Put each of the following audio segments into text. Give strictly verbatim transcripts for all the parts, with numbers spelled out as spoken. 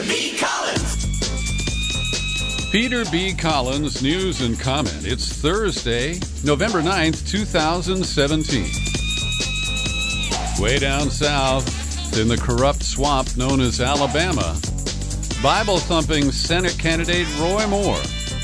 B. Collins. Peter B. Collins, news and comment. It's Thursday, November ninth, two thousand seventeen. Way down south, in the corrupt swamp known as Alabama, Bible-thumping Senate candidate Roy Moore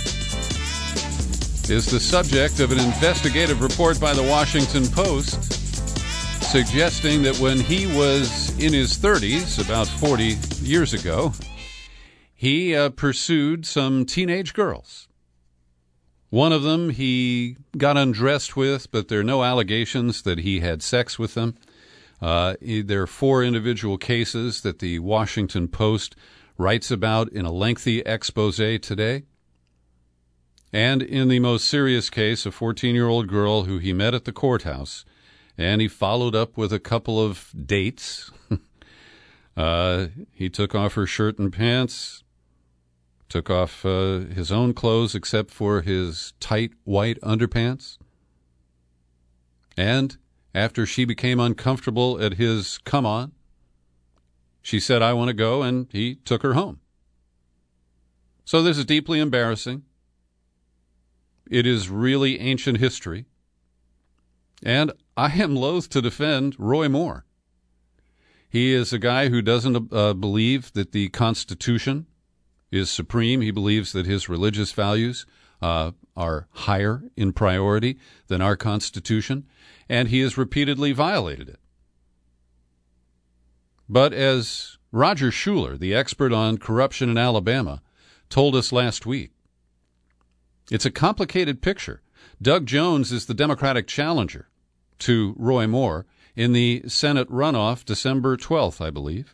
is the subject of an investigative report by the Washington Post suggesting that when he was in his thirties, about forty years ago, he uh, pursued some teenage girls. One of them he got undressed with, but there are no allegations that he had sex with them. Uh, there are four individual cases that the Washington Post writes about in a lengthy expose today. And in the most serious case, a fourteen-year-old girl who he met at the courthouse, and he followed up with a couple of dates. uh, he took off her shirt and pants, took off uh, his own clothes except for his tight white underpants. And after she became uncomfortable at his come-on, she said, "I want to go," and he took her home. So this is deeply embarrassing. It is really ancient history. And I am loath to defend Roy Moore. He is a guy who doesn't uh, believe that the Constitution is supreme. He believes that his religious values uh, are higher in priority than our Constitution, and he has repeatedly violated it. But as Roger Schuler, the expert on corruption in Alabama, told us last week, it's a complicated picture. Doug Jones is the Democratic challenger to Roy Moore in the Senate runoff December twelfth, I believe.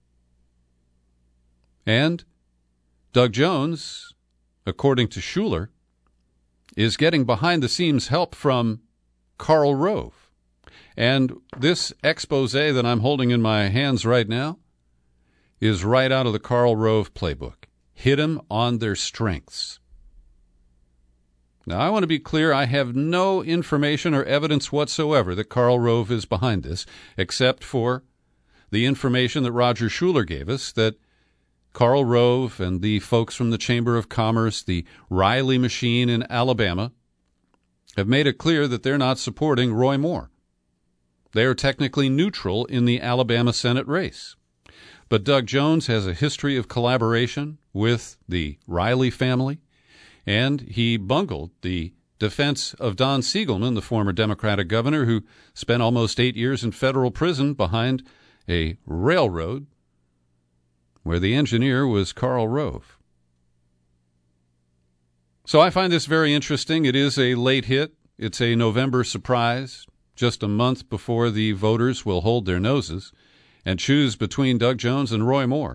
And Doug Jones, according to Schuler, is getting behind-the-scenes help from Karl Rove. And this expose that I'm holding in my hands right now is right out of the Karl Rove playbook. Hit 'em on their strengths. Now, I want to be clear, I have no information or evidence whatsoever that Karl Rove is behind this, except for the information that Roger Schuler gave us, that Karl Rove and the folks from the Chamber of Commerce, the Riley machine in Alabama, have made it clear that they're not supporting Roy Moore. They are technically neutral in the Alabama Senate race. But Doug Jones has a history of collaboration with the Riley family, and he bungled the defense of Don Siegelman, the former Democratic governor who spent almost eight years in federal prison behind a railroad where the engineer was Karl Rove. So I find this very interesting. It is a late hit. It's a November surprise, just a month before the voters will hold their noses and choose between Doug Jones and Roy Moore.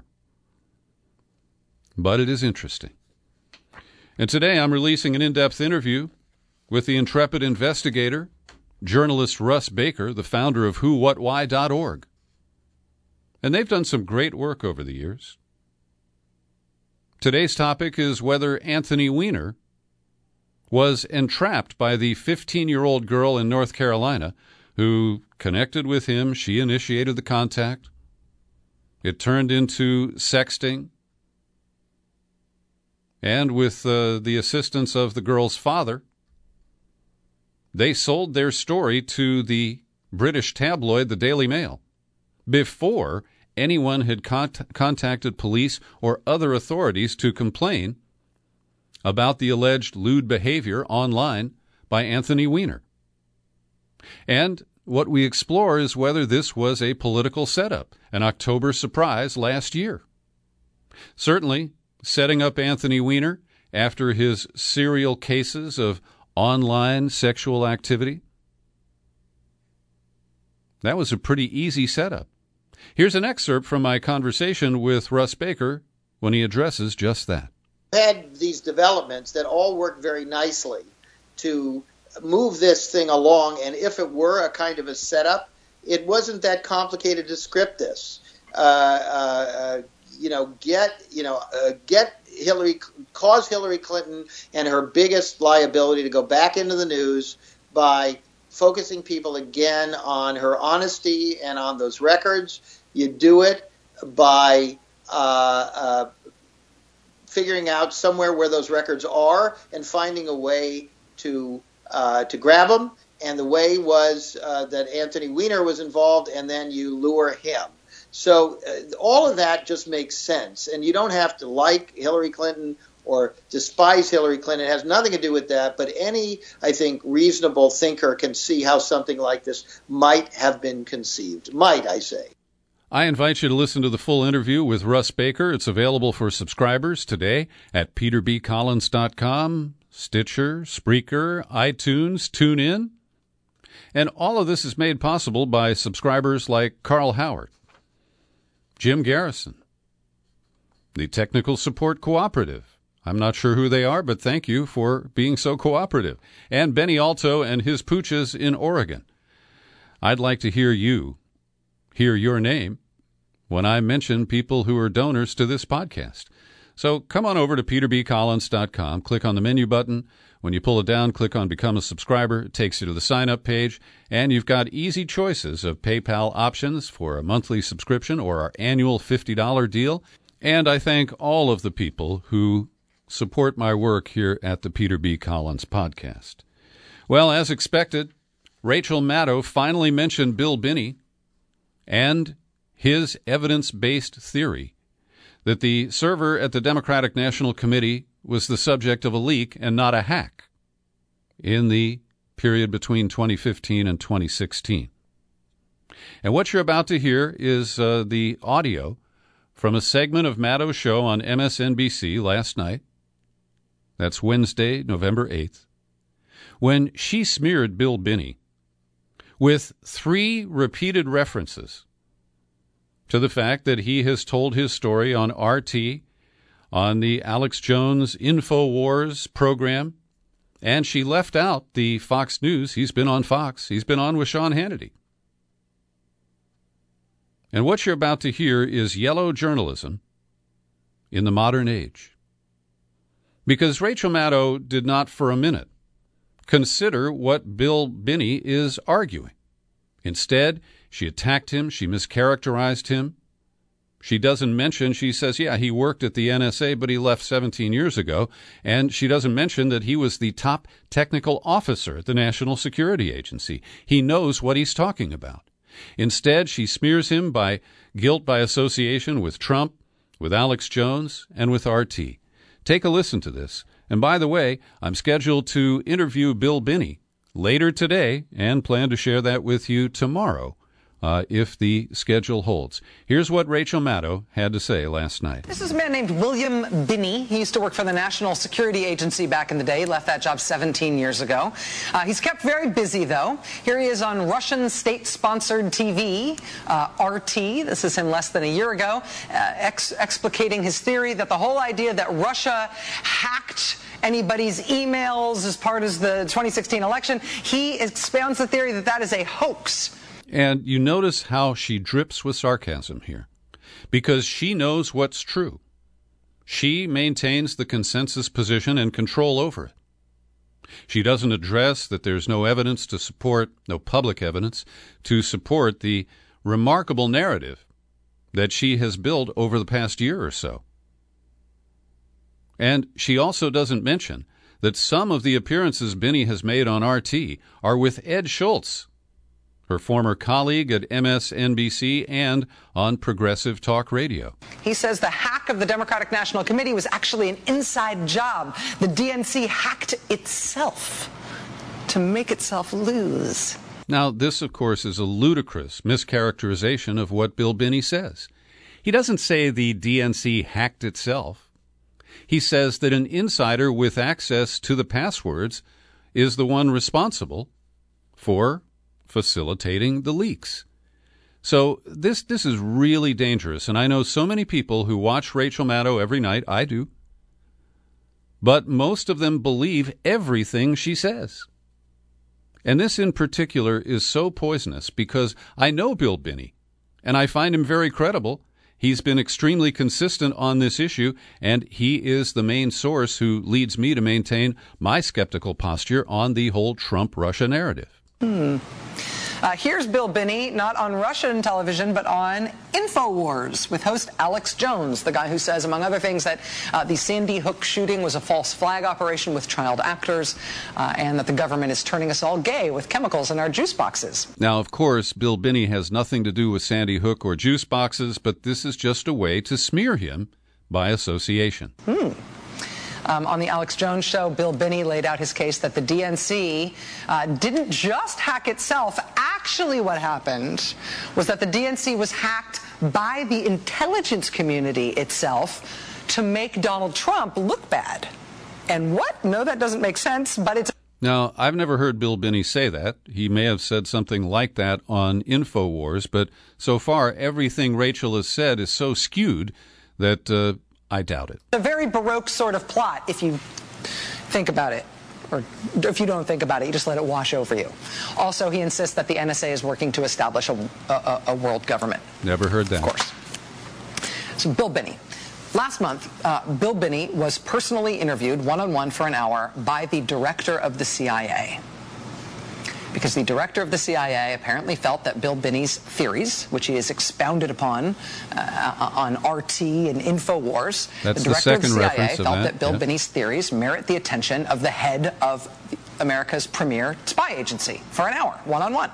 But it is interesting. And today I'm releasing an in-depth interview with the intrepid investigator, journalist Russ Baker, the founder of who what why dot org. And they've done some great work over the years. Today's topic is whether Anthony Weiner was entrapped by the fifteen-year-old girl in North Carolina who connected with him. She initiated the contact. It turned into sexting. And with uh, the assistance of the girl's father, they sold their story to the British tabloid, the Daily Mail, before anyone had con- contacted police or other authorities to complain about the alleged lewd behavior online by Anthony Weiner. And what we explore is whether this was a political setup, an October surprise last year. Certainly, setting up Anthony Weiner after his serial cases of online sexual activity, that was a pretty easy setup. Here's an excerpt from my conversation with Russ Baker when he addresses just that. Had these developments that all worked very nicely to move this thing along, and if it were a kind of a setup, it wasn't that complicated to script this. Uh, uh, uh, you know, get you know, uh, get Hillary, cause Hillary Clinton and her biggest liability to go back into the news by focusing people again on her honesty and on those records. You do it by uh, uh, figuring out somewhere where those records are and finding a way to uh, to grab them. And the way was uh, that Anthony Weiner was involved, and then you lure him. So uh, all of that just makes sense. And you don't have to like Hillary Clinton or despise Hillary Clinton. It has nothing to do with that. But any, I think, reasonable thinker can see how something like this might have been conceived. Might, I say. I invite you to listen to the full interview with Russ Baker. It's available for subscribers today at peter b collins dot com, Stitcher, Spreaker, iTunes, TuneIn. And all of this is made possible by subscribers like Carl Howard, Jim Garrison, the Technical Support Cooperative. I'm not sure who they are, but thank you for being so cooperative. And Benny Alto and his pooches in Oregon. I'd like to hear you, hear your name, when I mention people who are donors to this podcast. So come on over to peter b collins dot com, click on the menu button. When you pull it down, click on Become a Subscriber. It takes you to the sign-up page, and you've got easy choices of PayPal options for a monthly subscription or our annual fifty dollars deal. And I thank all of the people who support my work here at the Peter B. Collins Podcast. Well, as expected, Rachel Maddow finally mentioned Bill Binney and his evidence-based theory that the server at the Democratic National Committee was the subject of a leak and not a hack in the period between twenty fifteen and twenty sixteen. And what you're about to hear is uh, the audio from a segment of Maddow's show on M S N B C last night. That's Wednesday, November eighth, when she smeared Bill Binney with three repeated references to the fact that he has told his story on R T, on the Alex Jones InfoWars program, and she left out the Fox News. He's been on Fox. He's been on with Sean Hannity. And what you're about to hear is yellow journalism in the modern age. Because Rachel Maddow did not for a minute consider what Bill Binney is arguing. Instead, she attacked him. She mischaracterized him. She doesn't mention, she says, yeah, he worked at the N S A, but he left seventeen years ago. And she doesn't mention that he was the top technical officer at the National Security Agency. He knows what he's talking about. Instead, she smears him by guilt by association with Trump, with Alex Jones, and with R T. Take a listen to this. And by the way, I'm scheduled to interview Bill Binney later today and plan to share that with you tomorrow, Uh, if the schedule holds. Here's what Rachel Maddow had to say last night. This is a man named William Binney. He used to work for the National Security Agency back in the day. He left that job seventeen years ago. Uh, he's kept very busy, though. Here he is on Russian state-sponsored T V, uh, R T. This is him less than a year ago, uh, ex- explicating his theory that the whole idea that Russia hacked anybody's emails as part of the twenty sixteen election, he expounds the theory that that is a hoax. And you notice how she drips with sarcasm here, because she knows what's true. She maintains the consensus position and control over it. She doesn't address that there's no evidence to support, no public evidence, to support the remarkable narrative that she has built over the past year or so. And she also doesn't mention that some of the appearances Binney has made on R T are with Ed Schultz, her former colleague at M S N B C and on Progressive Talk Radio. He says the hack of the Democratic National Committee was actually an inside job. The D N C hacked itself to make itself lose. Now, this, of course, is a ludicrous mischaracterization of what Bill Binney says. He doesn't say the D N C hacked itself. He says that an insider with access to the passwords is the one responsible for facilitating the leaks. So this this is really dangerous, and I know so many people who watch Rachel Maddow every night. I do. But most of them believe everything she says. And this in particular is so poisonous because I know Bill Binney, and I find him very credible. He's been extremely consistent on this issue, and he is the main source who leads me to maintain my skeptical posture on the whole Trump-Russia narrative. Hmm. Uh, here's Bill Binney, not on Russian television, but on InfoWars with host Alex Jones, the guy who says, among other things, that uh, the Sandy Hook shooting was a false flag operation with child actors, uh, and that the government is turning us all gay with chemicals in our juice boxes. Now, of course, Bill Binney has nothing to do with Sandy Hook or juice boxes, but this is just a way to smear him by association. Hmm. Um, on the Alex Jones show, Bill Binney laid out his case that the D N C uh, didn't just hack itself. Actually, what happened was that the D N C was hacked by the intelligence community itself to make Donald Trump look bad. And what? No, that doesn't make sense, but it's... Now, I've never heard Bill Binney say that. He may have said something like that on InfoWars, but so far everything Rachel has said is so skewed that... Uh, I doubt it. A very Baroque sort of plot, if you think about it. Or if you don't think about it, you just let it wash over you. Also, he insists that the N S A is working to establish a, a, a world government. Never heard that. Of course. So, Bill Binney. Last month, uh, Bill Binney was personally interviewed one-on-one for an hour by the director of the C I A. Because the director of the C I A apparently felt that Bill Binney's theories, which he has expounded upon uh, on R T and InfoWars, That's the director the of the second C I A reference of felt that, that Bill yeah. Binney's theories merit the attention of the head of America's premier spy agency for an hour, one-on-one.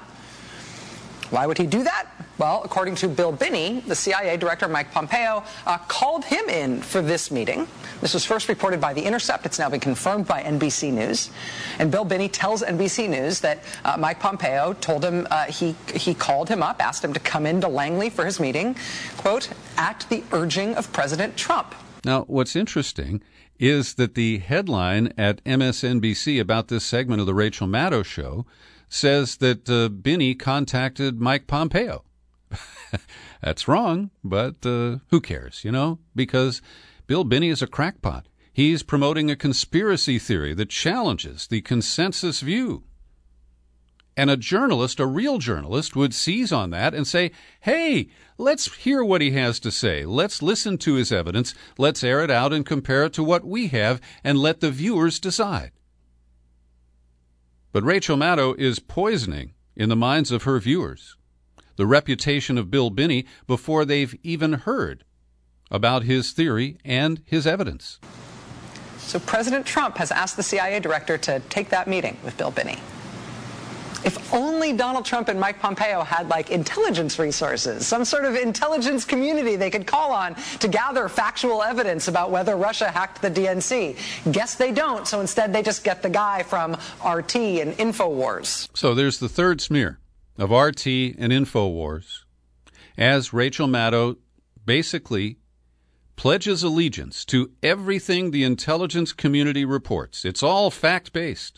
Why would he do that? Well, according to Bill Binney, the C I A director, Mike Pompeo, uh, called him in for this meeting. This was first reported by The Intercept. It's now been confirmed by N B C News. And Bill Binney tells N B C News that uh, Mike Pompeo told him uh, he, he called him up, asked him to come into Langley for his meeting, quote, at the urging of President Trump. Now, what's interesting is that the headline at M S N B C about this segment of the Rachel Maddow show says that uh, Binney contacted Mike Pompeo. That's wrong, but uh, who cares, you know? Because Bill Binney is a crackpot. He's promoting a conspiracy theory that challenges the consensus view. And a journalist, a real journalist, would seize on that and say, hey, let's hear what he has to say. Let's listen to his evidence. Let's air it out and compare it to what we have and let the viewers decide. But Rachel Maddow is poisoning, in the minds of her viewers, the reputation of Bill Binney before they've even heard about his theory and his evidence. So President Trump has asked the C I A director to take that meeting with Bill Binney. If only Donald Trump and Mike Pompeo had, like, intelligence resources, some sort of intelligence community they could call on to gather factual evidence about whether Russia hacked the D N C. Guess they don't, so instead they just get the guy from R T and InfoWars. So there's the third smear of R T and InfoWars, as Rachel Maddow basically pledges allegiance to everything the intelligence community reports. It's all fact-based.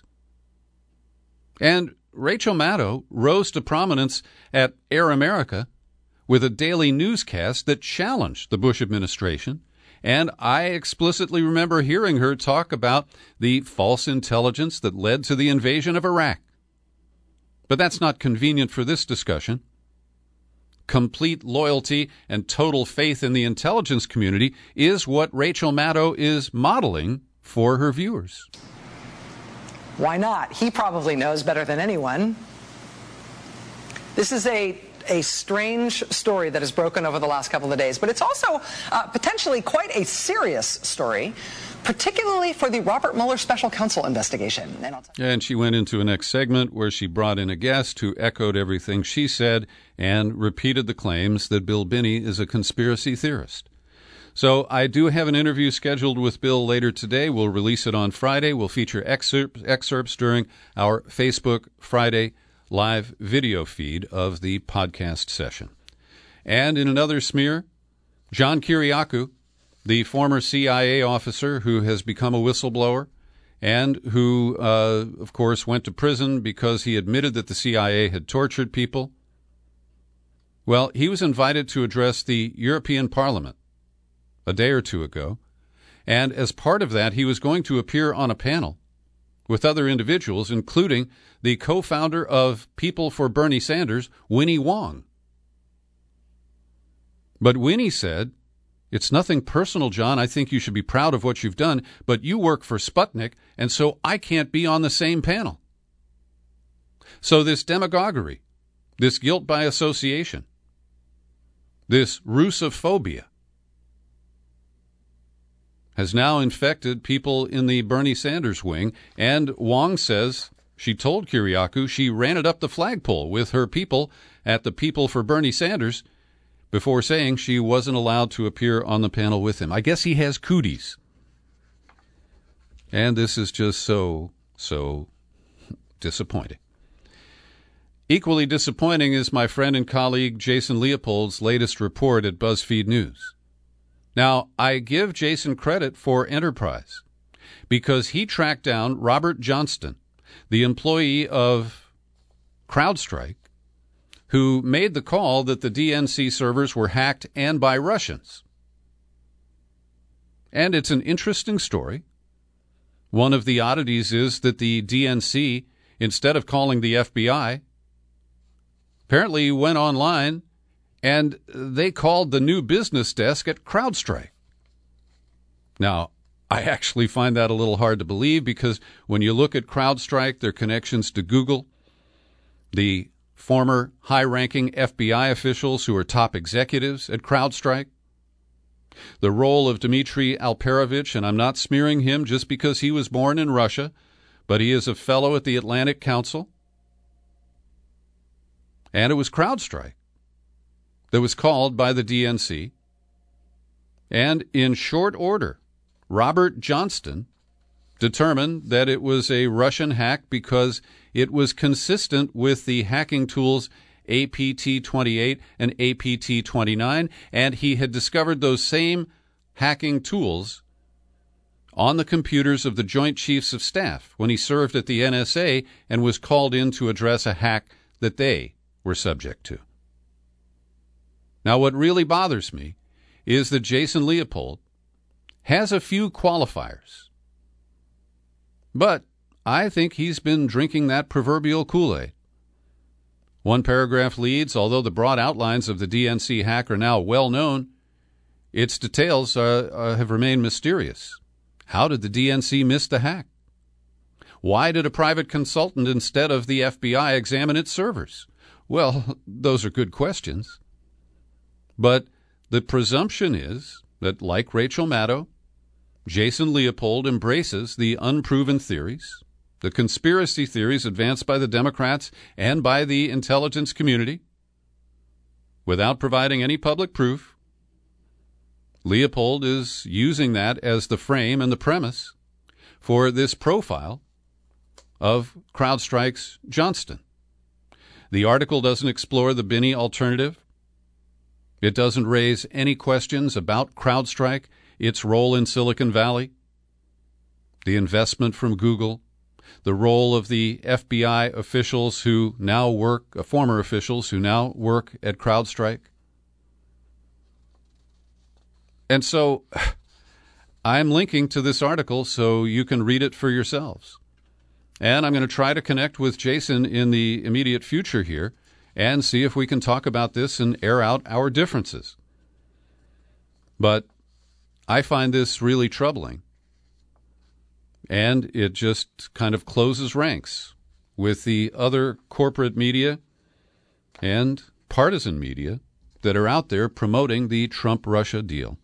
And Rachel Maddow rose to prominence at Air America with a daily newscast that challenged the Bush administration, and I explicitly remember hearing her talk about the false intelligence that led to the invasion of Iraq. But that's not convenient for this discussion. Complete loyalty and total faith in the intelligence community is what Rachel Maddow is modeling for her viewers. Why not? He probably knows better than anyone. This is a, a strange story that has broken over the last couple of days, but it's also uh, potentially quite a serious story, particularly for the Robert Mueller special counsel investigation. And, I'll and she went into a next segment where she brought in a guest who echoed everything she said and repeated the claims that Bill Binney is a conspiracy theorist. So I do have an interview scheduled with Bill later today. We'll release it on Friday. We'll feature excerpts, excerpts during our Facebook Friday live video feed of the podcast session. And in another smear, John Kiriakou, the former C I A officer who has become a whistleblower and who, uh, of course, went to prison because he admitted that the C I A had tortured people. Well, he was invited to address the European Parliament a day or two ago, and as part of that, he was going to appear on a panel with other individuals, including the co-founder of People for Bernie Sanders, Winnie Wong. But Winnie said, "It's nothing personal, John. I think you should be proud of what you've done, but you work for Sputnik, and so I can't be on the same panel." So this demagoguery this guilt by association, this Russophobia, has now infected people in the Bernie Sanders wing, and Wong says she told Kiriakou she ran it up the flagpole with her people at the People for Bernie Sanders before saying she wasn't allowed to appear on the panel with him. I guess he has cooties. And this is just so, so disappointing. Equally disappointing is my friend and colleague Jason Leopold's latest report at BuzzFeed News. Now, I give Jason credit for enterprise because he tracked down Robert Johnston, the employee of CrowdStrike, who made the call that the D N C servers were hacked and by Russians. And it's an interesting story. One of the oddities is that the D N C, instead of calling the F B I, apparently went online and they called the new business desk at CrowdStrike. Now, I actually find that a little hard to believe because when you look at CrowdStrike, their connections to Google, the former high-ranking F B I officials who are top executives at CrowdStrike, the role of Dmitry Alperovitch, and I'm not smearing him just because he was born in Russia, but he is a fellow at the Atlantic Council. And it was CrowdStrike that was called by the D N C. And in short order, Robert Johnston determined that it was a Russian hack because it was consistent with the hacking tools A P T twenty-eight and A P T twenty-nine, and he had discovered those same hacking tools on the computers of the Joint Chiefs of Staff when he served at the N S A and was called in to address a hack that they were subject to. Now, what really bothers me is that Jason Leopold has a few qualifiers, but I think he's been drinking that proverbial Kool-Aid. One paragraph leads, although the broad outlines of the D N C hack are now well known, its details uh, uh, have remained mysterious. How did the D N C miss the hack? Why did a private consultant instead of the F B I examine its servers? Well, those are good questions. But the presumption is that, like Rachel Maddow, Jason Leopold embraces the unproven theories, the conspiracy theories advanced by the Democrats and by the intelligence community, without providing any public proof. Leopold is using that as the frame and the premise for this profile of CrowdStrike's Johnston. The article doesn't explore the Binney alternative. It doesn't raise any questions about CrowdStrike, its role in Silicon Valley, the investment from Google, the role of the F B I officials who now work, uh, former officials who now work at CrowdStrike. And so I'm linking to this article so you can read it for yourselves. And I'm going to try to connect with Jason in the immediate future here and see if we can talk about this and air out our differences. But I find this really troubling. And it just kind of closes ranks with the other corporate media and partisan media that are out there promoting the Trump-Russia deal.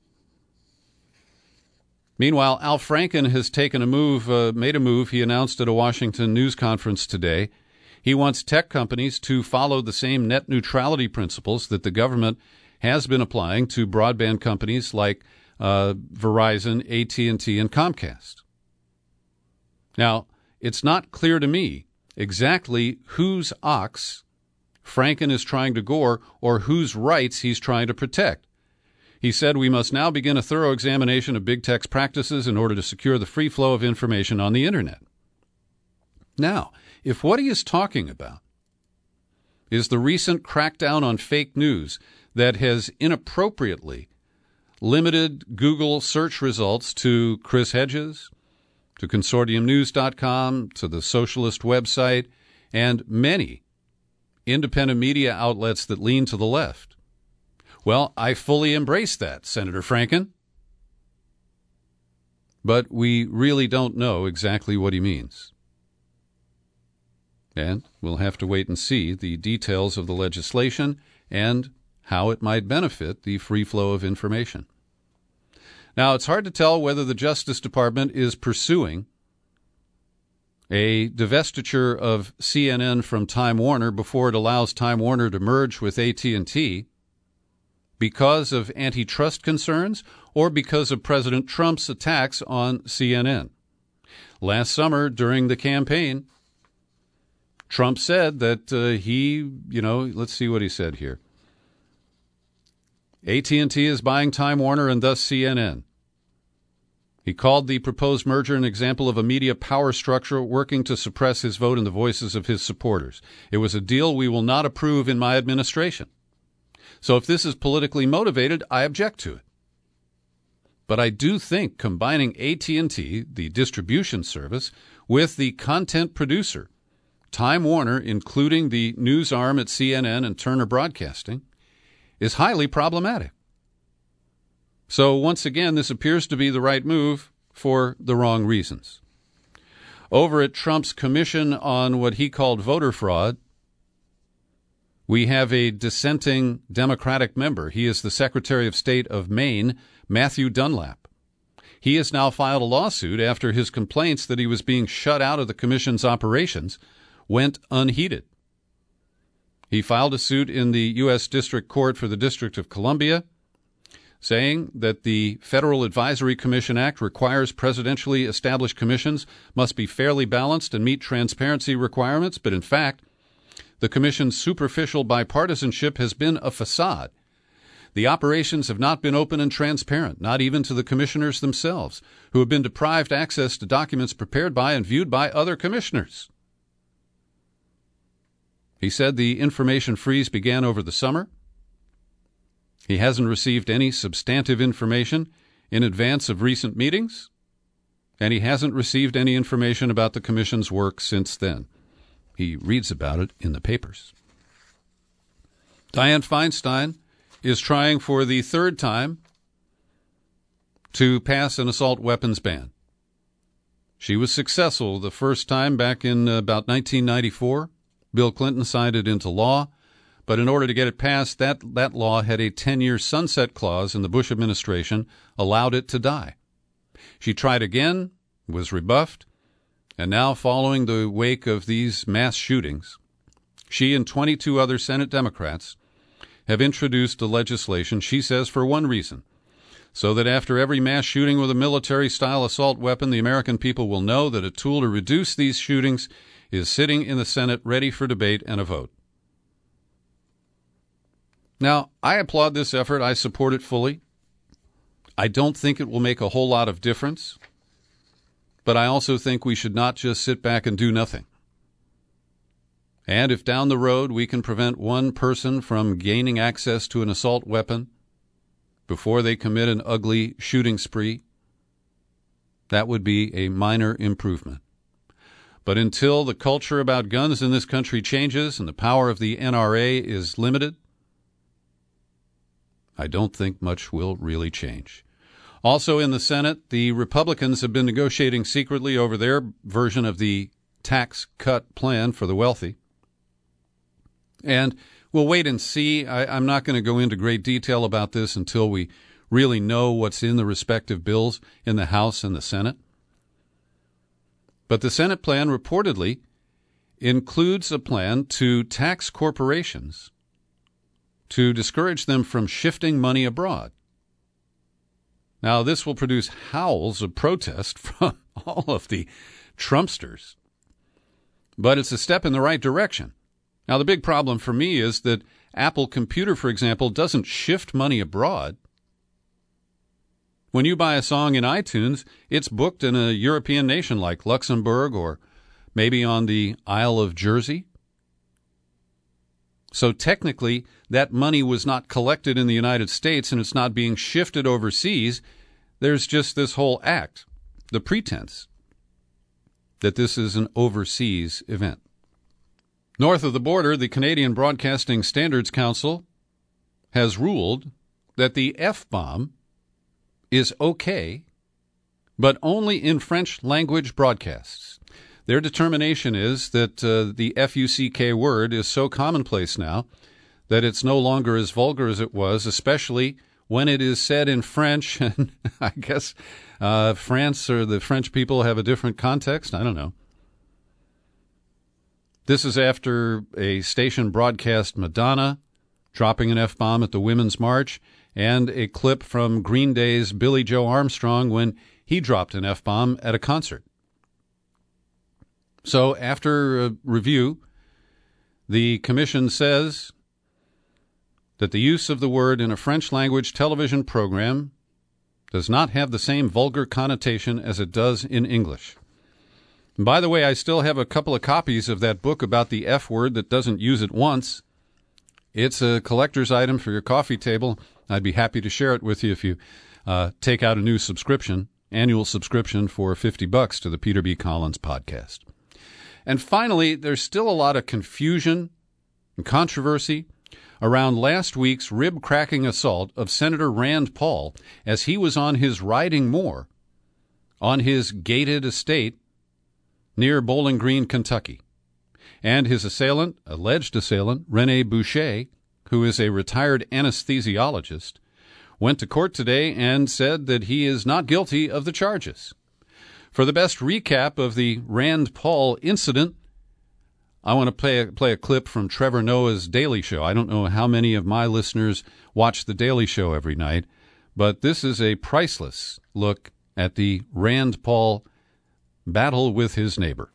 Meanwhile, Al Franken has taken a move, uh, made a move he announced at a Washington news conference today. He wants tech companies to follow the same net neutrality principles that the government has been applying to broadband companies like uh, Verizon, A T and T, and Comcast. Now, it's not clear to me exactly whose ox Franken is trying to gore or whose rights he's trying to protect. He said we must now begin a thorough examination of big tech's practices in order to secure the free flow of information on the Internet. Now, if what he is talking about is the recent crackdown on fake news that has inappropriately limited Google search results to Chris Hedges, to consortium news dot com, to the Socialist website, and many independent media outlets that lean to the left, well, I fully embrace that, Senator Franken. But we really don't know exactly what he means. And we'll have to wait and see the details of the legislation and how it might benefit the free flow of information. Now, it's hard to tell whether the Justice Department is pursuing a divestiture of C N N from Time Warner before it allows Time Warner to merge with A T and T because of antitrust concerns or because of President Trump's attacks on C N N. Last summer, during the campaign, Trump said that uh, he, you know, let's see what he said here. A T and T is buying Time Warner and thus C N N. He called the proposed merger an example of a media power structure working to suppress his vote and the voices of his supporters. It was a deal we will not approve in my administration. So if this is politically motivated, I object to it. But I do think combining A T and T, the distribution service, with the content producer, Time Warner, including the news arm at C N N and Turner Broadcasting, is highly problematic. So once again, this appears to be the right move for the wrong reasons. Over at Trump's commission on what he called voter fraud, we have a dissenting Democratic member. He is the Secretary of State of Maine, Matthew Dunlap. He has now filed a lawsuit after his complaints that he was being shut out of the commission's operations went unheeded. He filed a suit in the U S District Court for the District of Columbia, saying that the Federal Advisory Commission Act requires presidentially established commissions must be fairly balanced and meet transparency requirements, but in fact, the commission's superficial bipartisanship has been a facade. The operations have not been open and transparent, not even to the commissioners themselves, who have been deprived access to documents prepared by and viewed by other commissioners. He said the information freeze began over the summer. He hasn't received any substantive information in advance of recent meetings, and he hasn't received any information about the commission's work since then. He reads about it in the papers. Dianne Feinstein is trying for the third time to pass an assault weapons ban. She was successful the first time back in about nineteen ninety-four. Bill Clinton signed it into law. But in order to get it passed, that, that law had a ten-year sunset clause, and the Bush administration allowed it to die. She tried again, was rebuffed, and now, following the wake of these mass shootings, she and twenty-two other Senate Democrats have introduced the legislation, she says, for one reason, so that after every mass shooting with a military-style assault weapon, the American people will know that a tool to reduce these shootings is sitting in the Senate ready for debate and a vote. Now, I applaud this effort. I support it fully. I don't think it will make a whole lot of difference, but I also think we should not just sit back and do nothing. And if down the road we can prevent one person from gaining access to an assault weapon before they commit an ugly shooting spree, that would be a minor improvement. But until the culture about guns in this country changes and the power of the N R A is limited, I don't think much will really change. Also in the Senate, the Republicans have been negotiating secretly over their version of the tax cut plan for the wealthy. And we'll wait and see. I, I'm not going to go into great detail about this until we really know what's in the respective bills in the House and the Senate. But the Senate plan reportedly includes a plan to tax corporations to discourage them from shifting money abroad. Now, this will produce howls of protest from all of the Trumpsters, but it's a step in the right direction. Now, the big problem for me is that Apple Computer, for example, doesn't shift money abroad. When you buy a song in iTunes, it's booked in a European nation like Luxembourg or maybe on the Isle of Jersey. So technically, that money was not collected in the United States and it's not being shifted overseas. There's just this whole act, the pretense that this is an overseas event. North of the border, the Canadian Broadcasting Standards Council has ruled that the F-bomb is okay, but only in French language broadcasts. Their determination is that uh, the F U C K word is so commonplace now that it's no longer as vulgar as it was, especially when it is said in French. And I guess uh, France or the French people have a different context. I don't know. This is after a station broadcast Madonna dropping an F-bomb at the Women's March, and a clip from Green Day's Billy Joe Armstrong when he dropped an F-bomb at a concert. So after a review, the commission says that the use of the word in a French-language television program does not have the same vulgar connotation as it does in English. And by the way, I still have a couple of copies of that book about the F word that doesn't use it once. It's a collector's item for your coffee table. I'd be happy to share it with you if you uh, take out a new subscription, annual subscription for fifty bucks to the Peter B. Collins podcast. And finally, there's still a lot of confusion and controversy around last week's rib-cracking assault of Senator Rand Paul as he was on his riding mower on his gated estate near Bowling Green, Kentucky. And his assailant, alleged assailant, Rene Boucher, who is a retired anesthesiologist, went to court today and said that he is not guilty of the charges. For the best recap of the Rand Paul incident, I want to play a, play a clip from Trevor Noah's Daily Show. I don't know how many of my listeners watch The Daily Show every night, but this is a priceless look at the Rand Paul battle with his neighbor.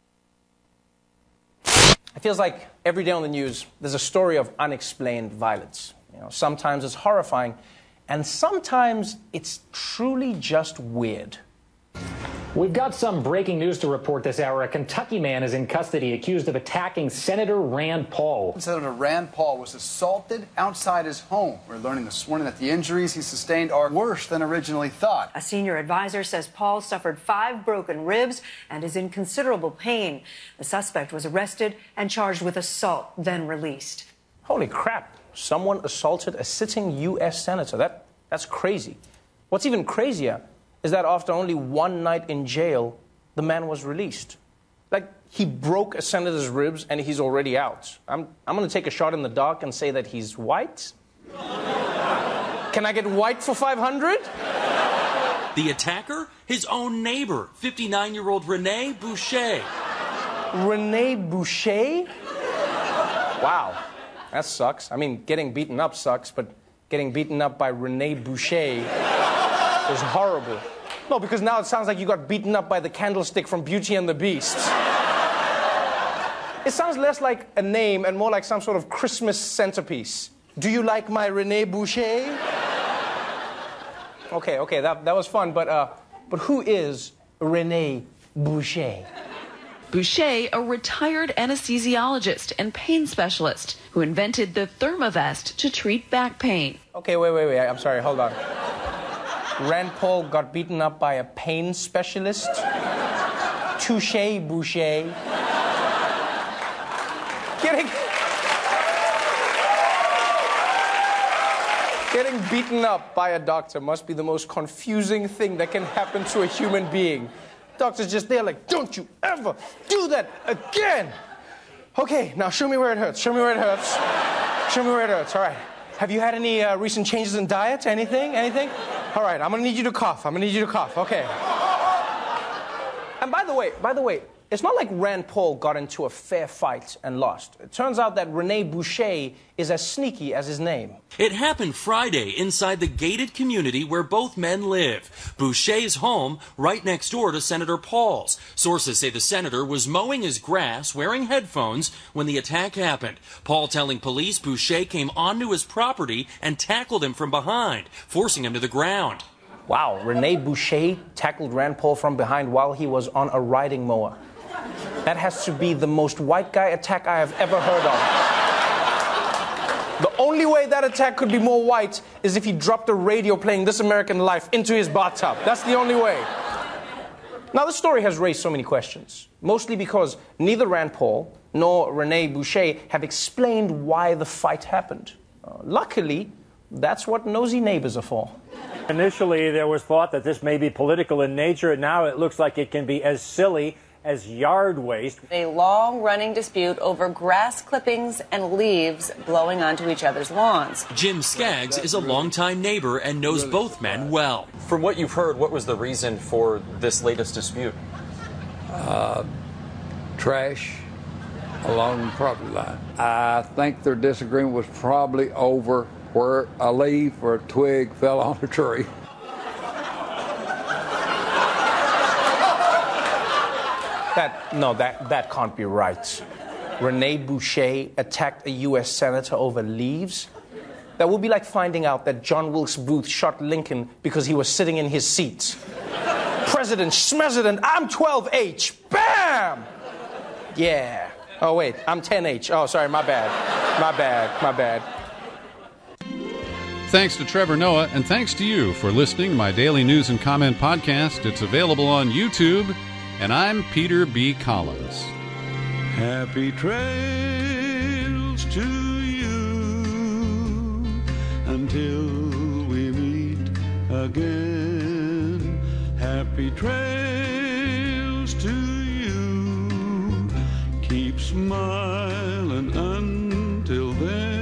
It feels like every day on the news, there's a story of unexplained violence. You know, sometimes it's horrifying, and sometimes it's truly just weird. We've got some breaking news to report this hour. A Kentucky man is in custody accused of attacking Senator Rand Paul. Senator Rand Paul was assaulted outside his home. We're learning this morning that the injuries he sustained are worse than originally thought. A senior advisor says Paul suffered five broken ribs and is in considerable pain. The suspect was arrested and charged with assault, then released. Holy crap. Someone assaulted a sitting U S senator. That, that's crazy. What's even crazier is that after only one night in jail, the man was released. Like, he broke a senator's ribs and he's already out. I'm, I'm going to take a shot in the dark and say that he's white. Can I get white for five hundred? The attacker? His own neighbor, fifty-nine-year-old Rene Boucher. Rene Boucher? Wow, that sucks. I mean, getting beaten up sucks, but getting beaten up by Rene Boucher is horrible. No, because now it sounds like you got beaten up by the candlestick from Beauty and the Beast. It sounds less like a name and more like some sort of Christmas centerpiece. Do you like my Rene Boucher? Okay, okay, that, that was fun, but, uh, but who is Rene Boucher? Boucher, a retired anesthesiologist and pain specialist who invented the ThermaVest to treat back pain. Okay, wait, wait, wait, I'm sorry, hold on. Rand Paul got beaten up by a pain specialist? Touche, Boucher. Getting... Getting beaten up by a doctor must be the most confusing thing that can happen to a human being. Doctor's just there like, don't you ever do that again! Okay, now show me where it hurts, show me where it hurts. Show me where it hurts, all right. Have you had any uh, recent changes in diet? Anything? Anything? All right, I'm gonna need you to cough. I'm gonna need you to cough. Okay. And by the way, by the way, it's not like Rand Paul got into a fair fight and lost. It turns out that Rene Boucher is as sneaky as his name. It happened Friday inside the gated community where both men live. Boucher's home right next door to Senator Paul's. Sources say the senator was mowing his grass wearing headphones when the attack happened. Paul telling police Boucher came onto his property and tackled him from behind, forcing him to the ground. Wow, Rene Boucher tackled Rand Paul from behind while he was on a riding mower. That has to be the most white guy attack I have ever heard of. The only way that attack could be more white is if he dropped a radio playing This American Life into his bathtub. That's the only way. Now, this story has raised so many questions, mostly because neither Rand Paul nor Rene Boucher have explained why the fight happened. Uh, luckily, that's what nosy neighbors are for. Initially, there was thought that this may be political in nature, and now it looks like it can be as silly as yard waste. A long-running dispute over grass clippings and leaves blowing onto each other's lawns. Jim Skaggs is a longtime neighbor and knows both men well. From what you've heard, what was the reason for this latest dispute? Uh, trash along the property line. I think their disagreement was probably over where a leaf or a twig fell on a tree. That, no, that, that can't be right. Rene Boucher attacked a U S senator over leaves? That would be like finding out that John Wilkes Booth shot Lincoln because he was sitting in his seat. President Schmesident, I'm twelve H. Bam! Yeah. Oh, wait, I'm ten H. Oh, sorry, my bad. My bad, my bad. Thanks to Trevor Noah, and thanks to you for listening to my daily news and comment podcast. It's available on YouTube, and I'm Peter B. Collins. Happy trails to you until we meet again. Happy trails to you. Keep smiling until then.